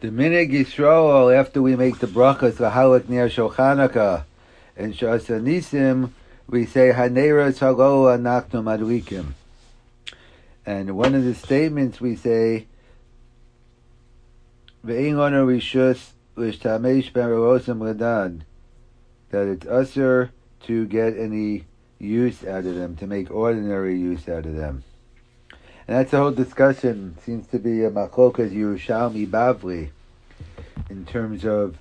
The Minig Yisrael, after we make the brachas Lahalak Ner Shulchanaka and Shas Nisim, we say Haneras Halo Anachnu Madlikim. And one of the statements we say Ve'in Lana Rishus L'Shtamesh Ben Rosam Ladan, that it's usher to get any use out of them, to make ordinary use out of them. And that's the whole discussion. Seems to be a machlokas Yerushalmi Bavli in terms of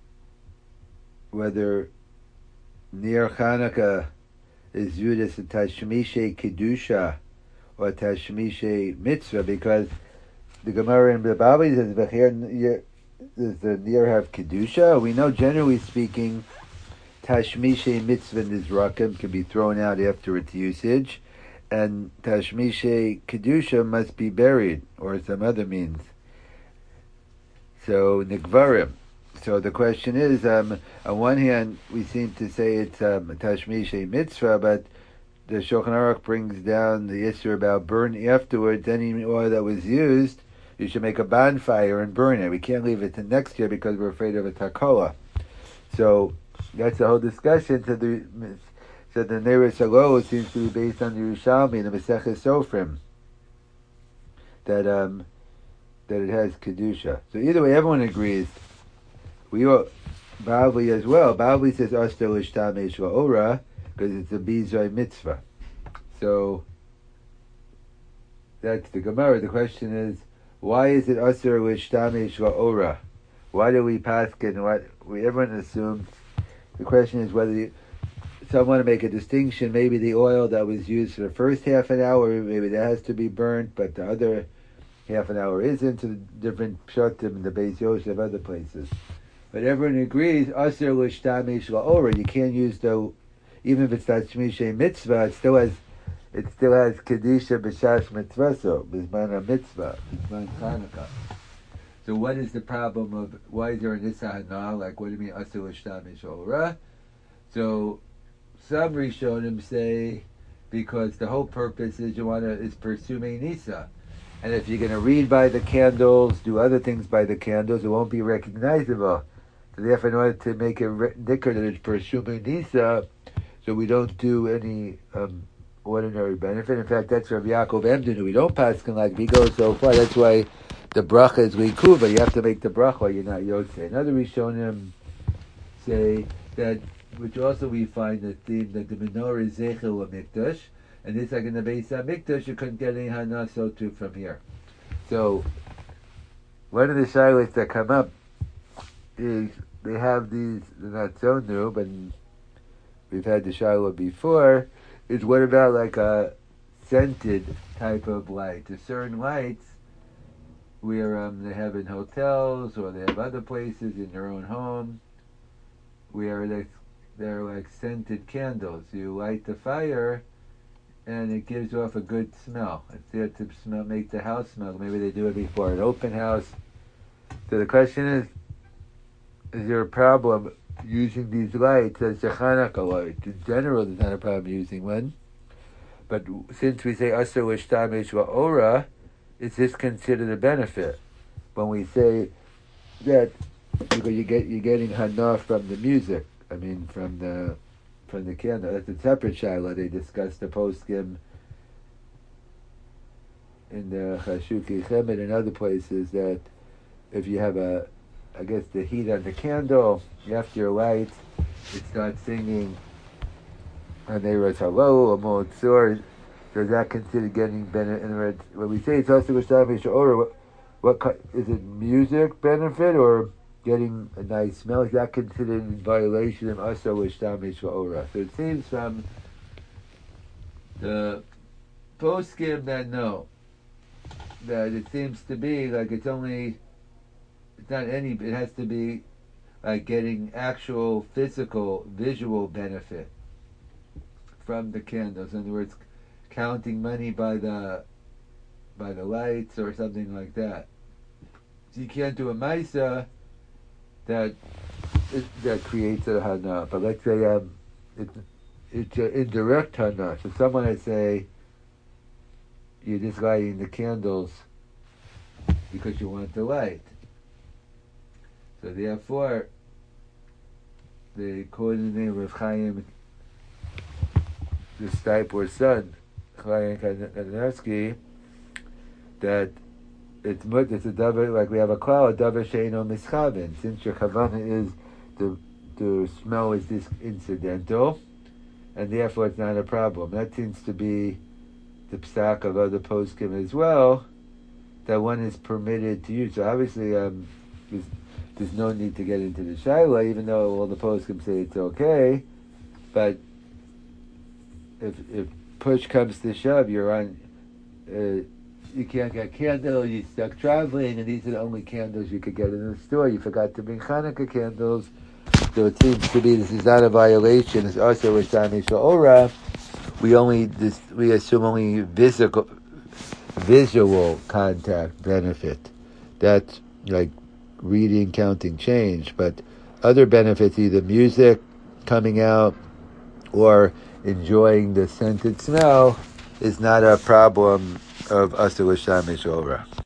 whether Ner Chanukah is viewed as a Tashmishe Kedusha or Tashmishe Mitzvah, because the Gemara in the Bavli says, does the Ner have Kedusha? We know, generally speaking, Tashmishe Mitzvah Nizrakim can be thrown out after its usage, and Tashmishe Kedusha must be buried, or some other means. So, Nikvarim. So the question is, on one hand, we seem to say it's Tashmishe Mitzvah, but the Shulchan Aruch brings down the issue about burn afterwards. Any oil that was used, you should make a bonfire and burn it. We can't leave it to next year because we're afraid of a takola. So that's the whole discussion. So the Neres Halo seems to be based on the Yerushalmi and the Maseches Sofrim, that it has Kedusha. So either way, everyone agrees. We all, Bavli as well. Bavli says Asher L'Shtamesh La'ora because it's a Bizay Mitzvah. So that's the Gemara. The question is, why is it Asher L'Shtamesh La'ora? Why do we paskin? Everyone assumes. The question is whether someone to make a distinction. Maybe the oil that was used for the first half an hour, maybe that has to be burnt, but the other half an hour isn't. To the different pshatim in the Beis Yosef, other places. But everyone agrees, Asher L'Shtamesh La'ora. You can't use even if it's Tashmishe Mitzvah, it still has Kedusha B'Shash Mitzvah, B'Zman Mitzvah, B'Zman Chanukah. So what is the problem of, why is there a Nisa Hana? Like, what do you mean, Asher L'Shtamesh La'ora? So some Rishonim say because the whole purpose is pursuing Nisa. And if you're going to read by the candles, do other things by the candles, it won't be recognizable. So therefore, in order to make it nicker that it's pursuing Nisa, so we don't do any ordinary benefit. In fact, that's Rav Yaakov Emden, we don't paskin like we go so far. That's why the bracha is likuva. You have to make the bracha or you're not yotzei. Another Rishonim say that, which also we find the theme that the menorah is zeichel mikdash, and this like in the Beis HaMikdash, you couldn't get any hana so too from here. So one of the shilas that come up is they have these, they're not so new, but we've had the shilah before, is what about like a scented type of light? There's certain lights where they have in hotels or they have other places in their own home where they're like scented candles. You light the fire and it gives off a good smell. It's there to make the house smell. Maybe they do it before an open house. So the question is there a problem using these lights as a Chanukah light? In general, there's not a problem using one. But since we say Asher L'Shtamesh La'ora, is this considered a benefit? When we say that, because you're getting hana from the music, from the candle. That's a separate shaila. They discussed the poskim in the Chashuki Chemed and other places that if you have the heat on the candle, after your light, it starts singing Haneras Halo or Motzor. So is that considered getting benefit? When we say it's also L'Shtamesh La'ora, what is it? Music benefit or getting a nice smell? Is that considered in violation of Asher L'Shtamesh La'ora? So it seems from the poskim that it seems to be like it has to be like getting actual physical, visual benefit from the candles. In other words, counting money by the lights or something like that. So you can't do a maisa that creates a hana. But let's say it's an indirect hana. So someone would say you're just lighting the candles because you want the light. So therefore, the quoted the name of Chaim, the Stipe son, Chaim Kanievsky, that it's a davar, like we have a klal, a davar she'eino mischaven. Since your kavanah is the smell is this incidental, and therefore it's not a problem. That seems to be the psak of other poskim as well, that one is permitted to use. So obviously, there's no need to get into the shaila, even though all the poskim say it's okay. But if push comes to shove, you're on. You can't get candles. You're stuck traveling, and these are the only candles you could get in the store. You forgot to bring Hanukkah candles. So it seems to be this is not a violation. It's also with Shami Sha'ora. We assume only visual contact benefit. That's like reading, counting, change. But other benefits, either music coming out or enjoying the scented smell, is not a problem of Asur Shami Sha'ora.